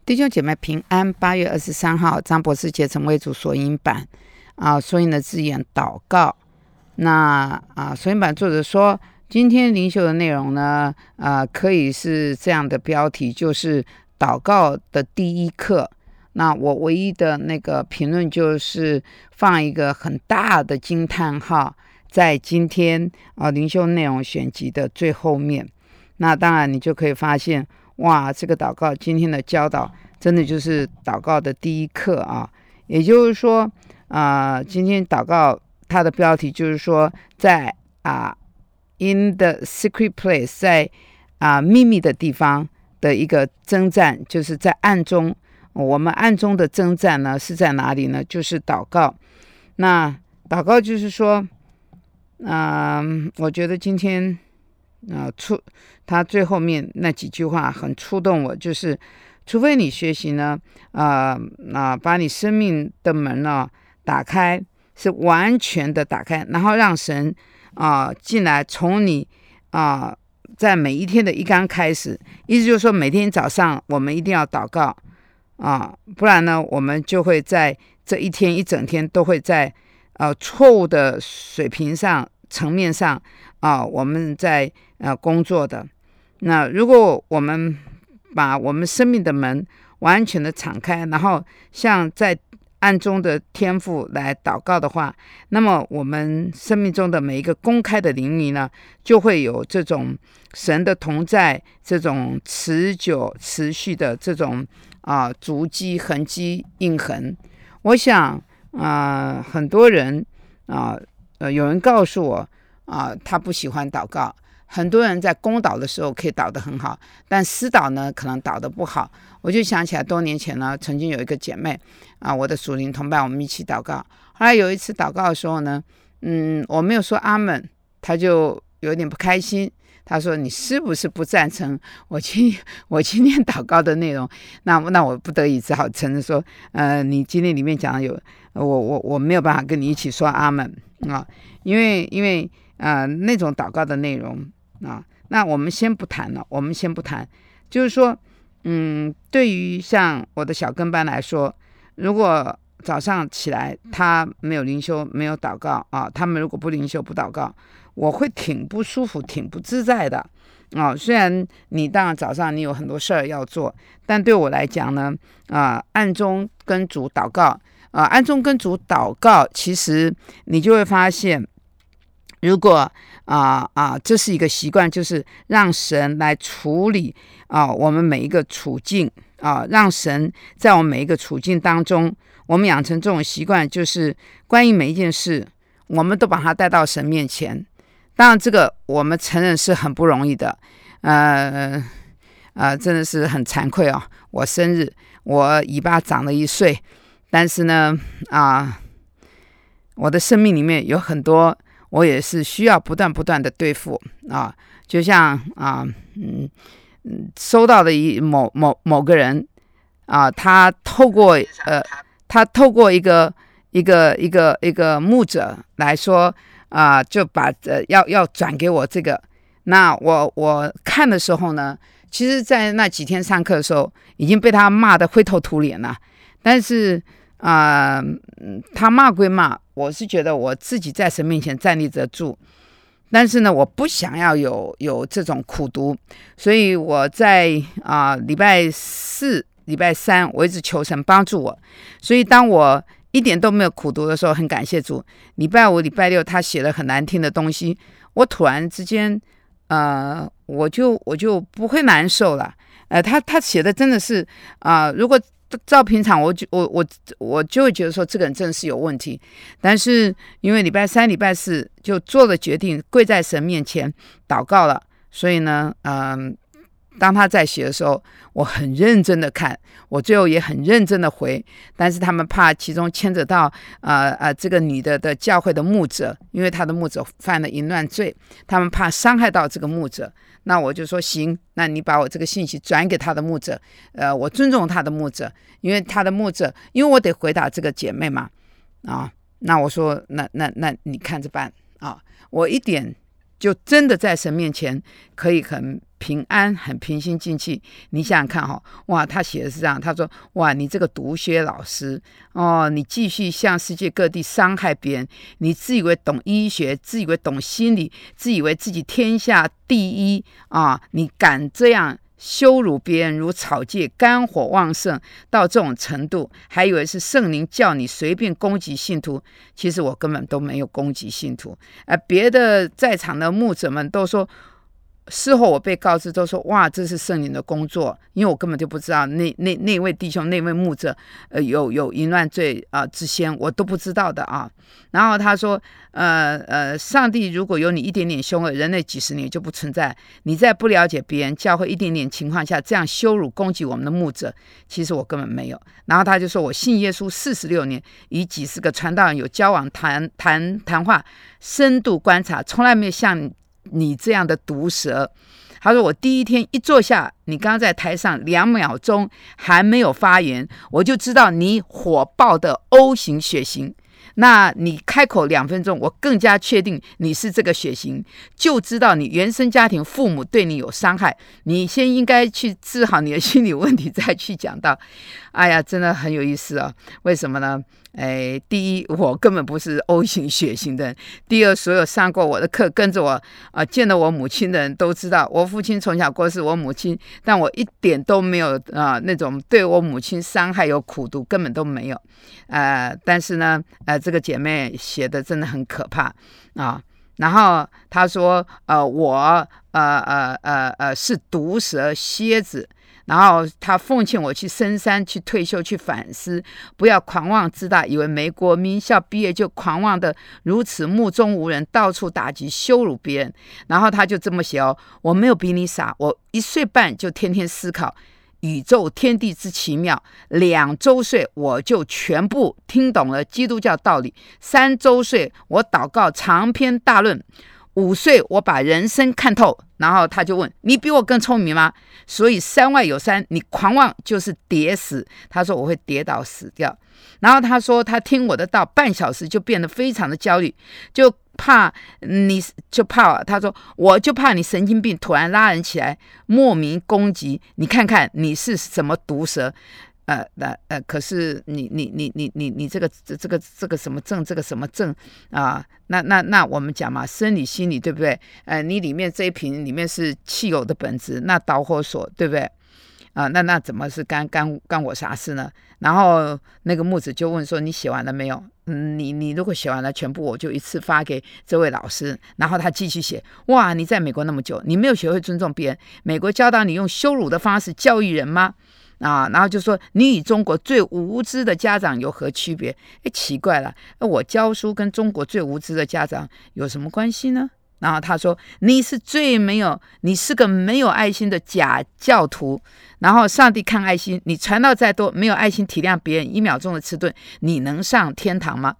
弟兄姐妹平安，8月23号，张博士节成为主索引版索引的字眼祷告。那索引版作者说，今天灵修的内容呢，可以是这样的标题，就是祷告的第一课。那我唯一的那个评论就是放一个很大的惊叹号在今天灵修内容选集的最后面。那当然你就可以发现，哇，这个祷告今天的教导真的就是祷告的第一课啊。也就是说今天祷告它的标题就是说，在in the secret place， 在秘密的地方的一个征战，就是在暗中。我们暗中的征战呢是在哪里呢？就是祷告。那祷告就是说我觉得今天他最后面那几句话很触动我，就是除非你学习呢把你生命的门打开，是完全的打开，然后让神进来，从你在每一天的一刚开始，意思就是说每天早上我们一定要祷告不然呢我们就会在这一天一整天都会在错误的水平上层面上我们在工作的。那如果我们把我们生命的门完全的敞开，然后像在暗中的天父来祷告的话，那么我们生命中的每一个公开的领域呢，就会有这种神的同在，这种持久持续的这种足迹痕迹印痕。我想很多人有人告诉我他不喜欢祷告。很多人在公祷的时候可以祷得很好，但私祷呢可能祷得不好。我就想起来多年前呢，曾经有一个姐妹我的属灵同伴，我们一起祷告。后来有一次祷告的时候呢我没有说阿们，她就有点不开心。她说你是不是不赞成我今天祷告的内容？那我不得已只好承认说你今天里面讲的有我没有办法跟你一起说阿们因为那种祷告的内容那我们先不谈了，就是说对于像我的小跟班来说，如果早上起来他没有灵修没有祷告他们如果不灵修不祷告，我会挺不舒服挺不自在的虽然你当然早上你有很多事儿要做，但对我来讲呢暗中跟主祷告暗中跟主祷告，其实你就会发现，如果这是一个习惯，就是让神来处理我们每一个处境让神在我们每一个处境当中，我们养成这种习惯，就是关于每一件事我们都把它带到神面前。当然这个我们承认是很不容易的真的是很惭愧我生日我尾巴长了1岁，但是呢我的生命里面有很多我也是需要不断的对付就像收到的某个人他透过一个牧者来说就把要转给我这个。那我看的时候呢，其实在那几天上课的时候已经被他骂得灰头土脸了，但是他骂归骂，我是觉得我自己在神面前站立得住，但是呢我不想要有这种苦读，所以我在礼拜4礼拜3我一直求神帮助我。所以当我一点都没有苦读的时候，很感谢主，礼拜5礼拜6他写了很难听的东西，我突然之间我就不会难受了他写的真的是如果照平常我就会觉得说这个人真的是有问题，但是因为礼拜3礼拜4就做了决定，跪在神面前祷告了，所以呢当他在写的时候，我很认真的看，我最后也很认真的回，但是他们怕其中牵扯到这个女的教会的牧者，因为他的牧者犯了淫乱罪，他们怕伤害到这个牧者。那我就说行，那你把我这个信息转给他的牧者我尊重他的牧者，因为他的牧者，因为我得回答这个姐妹嘛那我说那你看着办我一点就真的在神面前可以很平安、很平心静气。你想想看哇，他写的是这样，他说哇，你这个毒靴老师你继续向世界各地伤害别人，你自以为懂医学，自以为懂心理，自以为自己天下第一你敢这样羞辱别人如草芥，肝火旺盛到这种程度，还以为是圣灵叫你随便攻击信徒。其实我根本都没有攻击信徒，别的在场的牧者们都说，事后我被告知都说哇，这是圣灵的工作，因为我根本就不知道那位弟兄那位牧者有淫乱罪之先，我都不知道的然后他说上帝如果有你一点点凶恶，人类几十年就不存在。你在不了解别人教会一点点情况下这样羞辱攻击我们的牧者，其实我根本没有。然后他就说我信耶稣46年，与几十个传道人有交往谈话，深度观察，从来没有像你这样的毒舌。他说我第一天一坐下，你刚刚在台上2秒钟还没有发言，我就知道你火爆的 O 型血型。那你开口2分钟，我更加确定你是这个血型，就知道你原生家庭父母对你有伤害。你先应该去治好你的心理问题，再去讲到。哎呀，真的很有意思为什么呢？第一，我根本不是 O 型血型的人；第二，所有上过我的课、跟着我见了我母亲的人都知道，我父亲从小过世，我母亲，但我一点都没有那种对我母亲伤害有苦毒，根本都没有。但是呢，这个姐妹写的真的很可怕然后她说，我是毒蛇蝎子。然后他奉劝我去深山去退休去反思，不要狂妄自大，以为美国名校毕业就狂妄的如此目中无人，到处打击羞辱别人。然后他就这么写我没有比你傻，我1岁半就天天思考宇宙天地之奇妙，2周岁我就全部听懂了基督教道理，3周岁我祷告长篇大论，5岁我把人生看透。然后他就问你比我更聪明吗？所以山外有山，你狂妄就是跌死。他说我会跌倒死掉。然后他说他听我的道半小时就变得非常的焦虑，就怕他说我就怕你神经病突然拉人起来莫名攻击你，看看你是什么毒蛇。可是你这个什么症，这个什么症那我们讲嘛，生理心理对不对？你里面这一瓶里面是汽油的本质，那导火索对不对？那怎么是干我啥事呢？然后那个木子就问说你写完了没有？你如果写完了全部，我就一次发给这位老师。然后他继续写，哇，你在美国那么久，你没有学会尊重别人，美国教导你用羞辱的方式教育人吗？然后就说你与中国最无知的家长有何区别？奇怪了，我教书跟中国最无知的家长有什么关系呢？然后他说你是个没有爱心的假教徒。然后上帝看爱心，你传道再多，没有爱心体谅别人，1秒钟的迟钝，你能上天堂吗？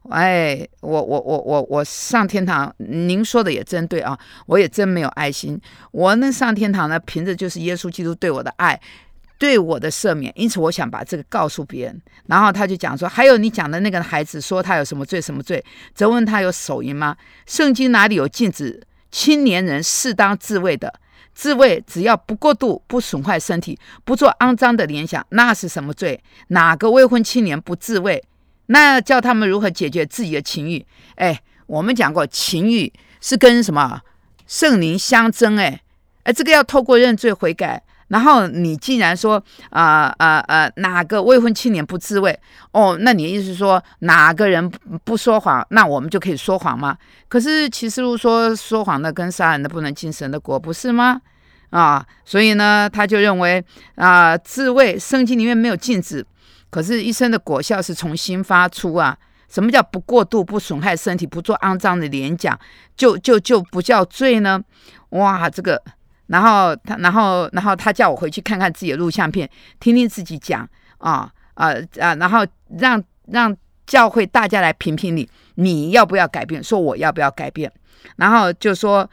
我上天堂，您说的也真对我也真没有爱心。我能上天堂呢，凭着就是耶稣基督对我的爱，对我的赦免，因此我想把这个告诉别人。然后他就讲说，还有你讲的那个孩子说他有什么罪什么罪，责问他有手淫吗？圣经哪里有禁止青年人适当自慰的？自慰只要不过度，不损坏身体，不做肮脏的联想，那是什么罪？哪个未婚青年不自慰？那叫他们如何解决自己的情欲？我们讲过情欲是跟什么圣灵相争这个要透过认罪悔改。然后你既然说哪个未婚青年不自慰那你的意思是说哪个人不说谎，那我们就可以说谎吗？可是启示录说谎的跟杀人的不能进神的国，不是吗？所以呢他就认为自慰圣经里面没有禁止，可是一生的果效是从心发出什么叫不过度，不损害身体，不做肮脏的联讲，就不叫罪呢？哇，这个然后他叫我回去看看自己的录像片，听听自己讲然后让教会大家来评评你要不要改变，说我要不要改变。然后就说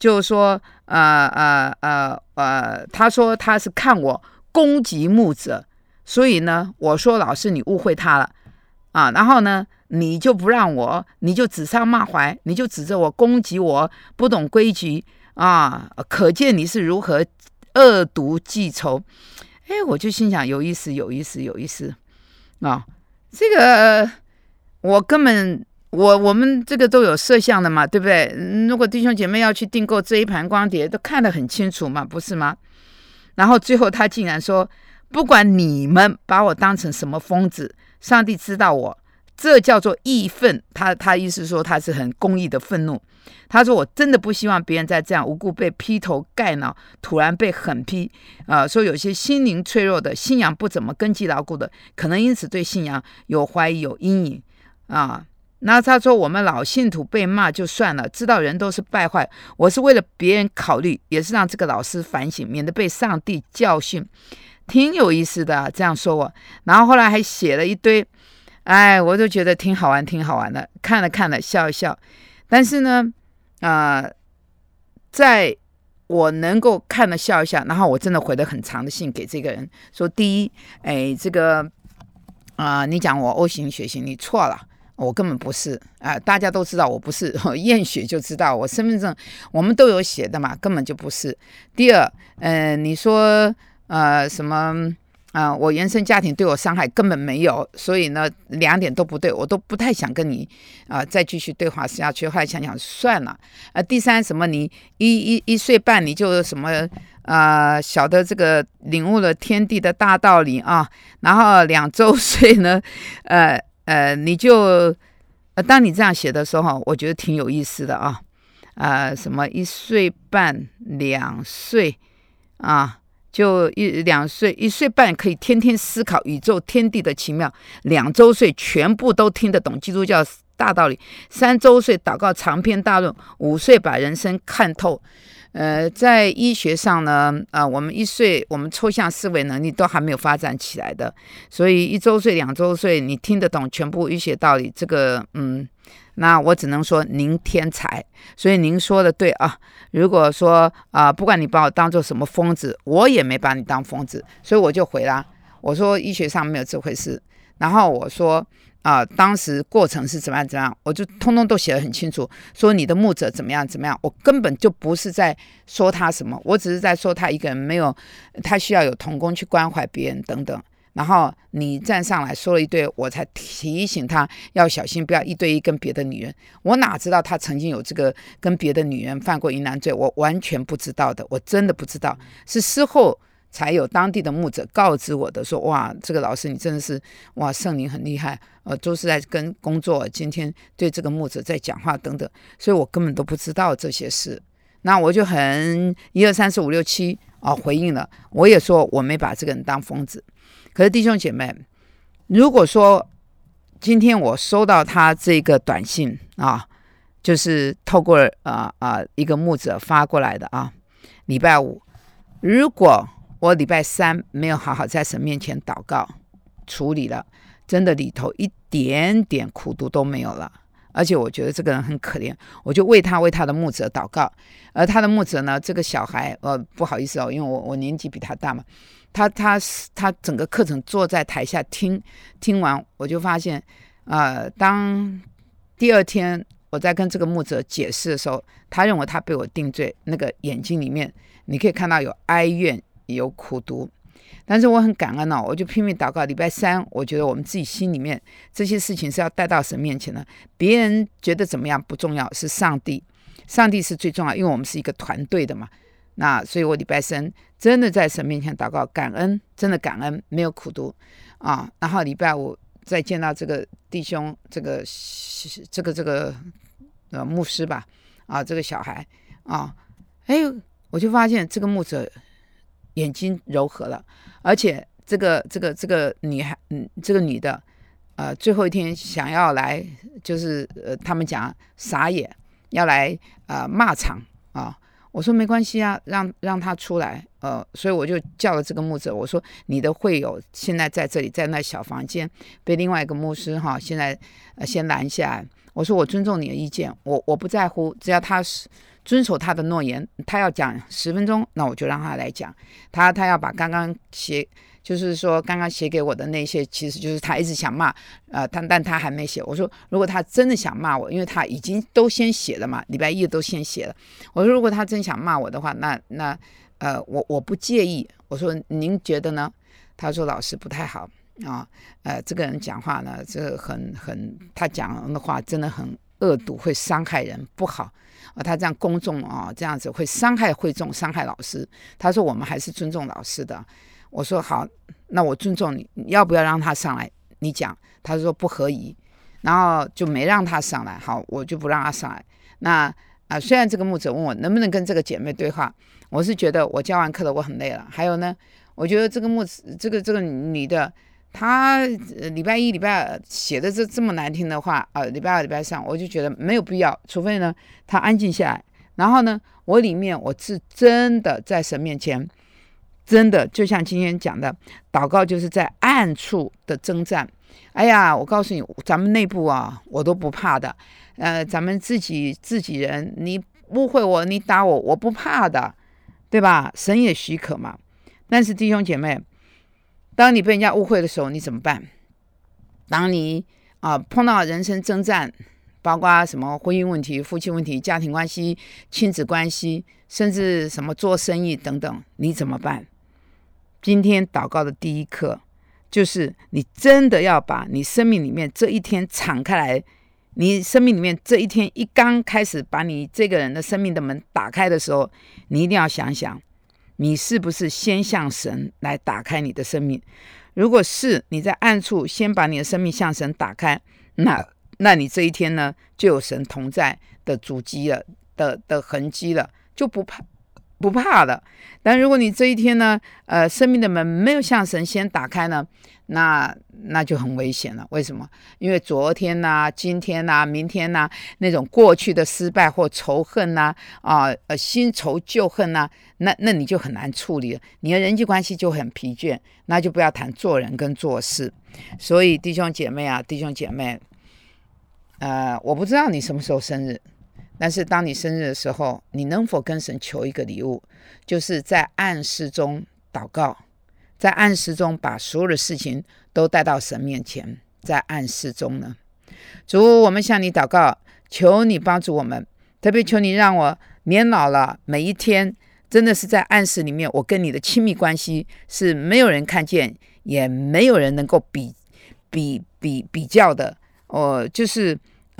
他说他是看我攻击牧者，所以呢我说老师你误会他了然后呢你就不让我，你就指桑骂槐，你就指着我攻击我不懂规矩啊！可见你是如何恶毒记仇。我就心想有意思啊！这个我根本我们这个都有摄像的嘛，对不对？如果弟兄姐妹要去订购这一盘光碟，都看得很清楚嘛，不是吗？然后最后他竟然说，不管你们把我当成什么疯子，上帝知道我，这叫做义愤。他意思说他是很公义的愤怒。他说我真的不希望别人再这样无故被劈头盖脑，突然被狠劈。说有些心灵脆弱的，信仰不怎么根基牢固的，可能因此对信仰有怀疑有阴影啊。那他说我们老信徒被骂就算了，知道人都是败坏，我是为了别人考虑，也是让这个老师反省，免得被上帝教训。挺有意思的这样说我。然后后来还写了一堆，我就觉得挺好玩的，看了笑一笑。但是呢在我能够看了笑一笑，然后我真的回了很长的信给这个人，说第一，这个你讲我 O 型血型，你错了，我根本不是大家都知道我不是，验血就知道，我身份证我们都有写的嘛，根本就不是。第二，你说什么我原生家庭对我伤害根本没有，所以呢两点都不对，我都不太想跟你再继续对话下去。后来想想算了。第三，什么你一岁半你就什么晓得这个领悟了天地的大道理啊，然后2周岁呢你就当你这样写的时候，我觉得挺有意思的啊。什么1岁半2岁就1岁半可以天天思考宇宙天地的奇妙，2周岁全部都听得懂基督教大道理，3周岁祷告长篇大论，5岁把人生看透。在医学上呢我们1岁我们抽象思维能力都还没有发展起来的，所以1周岁2周岁你听得懂全部医学道理，这个那我只能说您天才。所以您说的对如果说不管你把我当做什么疯子，我也没把你当疯子。所以我就回啦，我说医学上没有这回事，然后我说当时过程是怎么样，我就通通都写得很清楚，说你的牧者怎么样，我根本就不是在说他什么，我只是在说他一个人没有，他需要有同工去关怀别人等等。然后你站上来说了一堆，我才提醒他要小心，不要一对一跟别的女人。我哪知道他曾经有这个跟别的女人犯过淫乱罪，我完全不知道的，我真的不知道，是事后才有当地的牧者告知我的，说哇，这个老师你真的是哇，圣灵很厉害，都是在跟工作，今天对这个牧者在讲话等等，所以我根本都不知道这些事。那我就很1、2、3、4、5、6、7回应了，我也说我没把这个人当疯子。可是弟兄姐妹，如果说今天我收到他这个短信就是透过一个牧者发过来的礼拜5，如果我礼拜3没有好好在神面前祷告处理了，真的里头一点点苦毒都没有了。而且我觉得这个人很可怜，我就为他的牧者祷告。而他的牧者呢，这个小孩不好意思因为我年纪比他大嘛，他整个课程坐在台下听完，我就发现当第2天我在跟这个牧者解释的时候，他认为他被我定罪，那个眼睛里面你可以看到有哀怨有苦毒。但是我很感恩我就拼命祷告。礼拜3我觉得我们自己心里面这些事情是要带到神面前的，别人觉得怎么样不重要，是上帝是最重要，因为我们是一个团队的嘛。那所以我礼拜3真的在神面前祷告，感恩，真的感恩，没有苦毒然后礼拜5再见到这个弟兄，这个牧师吧这个小孩我就发现这个牧者眼睛柔和了，而且这个女孩这个女的最后一天想要来，就是他们讲撒野，要来骂场我说没关系让他出来所以我就叫了这个牧者，我说你的会友现在在这里，在那小房间被另外一个牧师现在先拦下来。我说我尊重你的意见，我不在乎，只要他遵守他的诺言，他要讲10分钟，那我就让他来讲。他要把刚刚就是说刚刚写给我的那些，其实就是他一直想骂，但他还没写。我说如果他真的想骂我，因为他已经都先写了嘛，礼拜一都先写了。我说如果他真想骂我的话，那我不介意。我说您觉得呢？他说老师不太好啊，这个人讲话呢，这他讲的话真的很恶毒，会伤害人，不好。他这样公众这样子会伤害会众，伤害老师。他说我们还是尊重老师的。我说好，那我尊重你，要不要让他上来？你讲。他说不合宜，然后就没让他上来。好，我就不让他上来。那虽然这个牧者问我能不能跟这个姐妹对话，我是觉得我教完课了，我很累了。还有呢，我觉得这个女的，她礼拜一礼拜二写的这么难听的话，礼拜二礼拜三，我就觉得没有必要，除非呢她安静下来。然后呢，我里面我是真的在神面前，真的就像今天讲的，祷告就是在暗处的征战。哎呀，我告诉你，咱们内部我都不怕的。咱们自己人，你误会我，你打我，我不怕的，对吧？神也许可嘛。但是弟兄姐妹，当你被人家误会的时候，你怎么办？当你碰到人生征战，包括什么婚姻问题、夫妻问题、家庭关系、亲子关系，甚至什么做生意等等，你怎么办？今天祷告的第一课，就是你真的要把你生命里面这一天敞开来。你生命里面这一天一刚开始把你这个人的生命的门打开的时候，你一定要想想，你是不是先向神来打开你的生命。如果是你在暗处先把你的生命向神打开，那你这一天呢就有神同在的足迹了，的痕迹了，就不怕了。但如果你这一天呢生命的门没有向神先打开呢，那就很危险了。为什么？因为昨天今天明天那种过去的失败或仇恨新仇旧恨那你就很难处理了，你的人际关系就很疲倦，那就不要谈做人跟做事。所以弟兄姐妹我不知道你什么时候生日，但是当你生日的时候，你能否跟神求一个礼物，就是在暗室中祷告，在暗室中把所有的事情都带到神面前。在暗室中呢，主，我们向你祷告，求你帮助我们，特别求你让我年老了，每一天真的是在暗室里面，我跟你的亲密关系是没有人看见，也没有人能够比较的。就是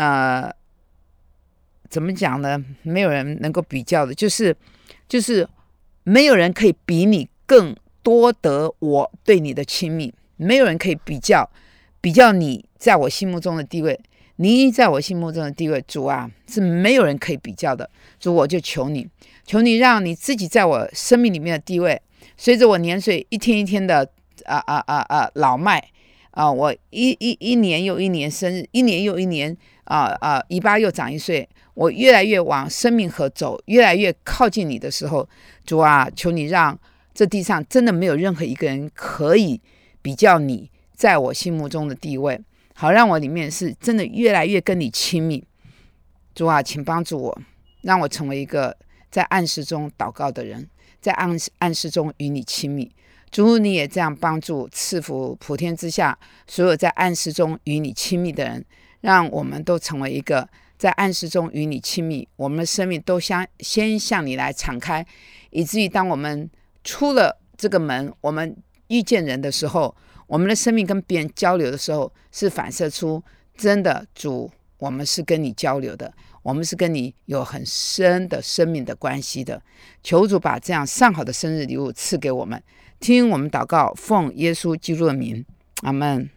怎么讲呢？没有人能够比较的，就是没有人可以比你更多得我对你的亲密，没有人可以比较你在我心目中的地位，你在我心目中的地位，主啊，是没有人可以比较的。主，我就求你让你自己在我生命里面的地位，随着我年岁一天一天的老迈我一年又一年生日，一年又一年尾巴又长一岁，我越来越往生命河走，越来越靠近你的时候，主啊，求你让这地上真的没有任何一个人可以比较你在我心目中的地位，好让我里面是真的越来越跟你亲密。主啊，请帮助我，让我成为一个在暗室中祷告的人，在暗室中与你亲密。主，你也这样帮助赐福普天之下所有在暗室中与你亲密的人，让我们都成为一个在暗室中与你亲密，我们的生命都先向你来敞开，以至于当我们出了这个门，我们遇见人的时候，我们的生命跟别人交流的时候，是反射出真的主，我们是跟你交流的，我们是跟你有很深的生命的关系的。求主把这样上好的生日礼物赐给我们，听我们祷告，奉耶稣基督的名，阿们。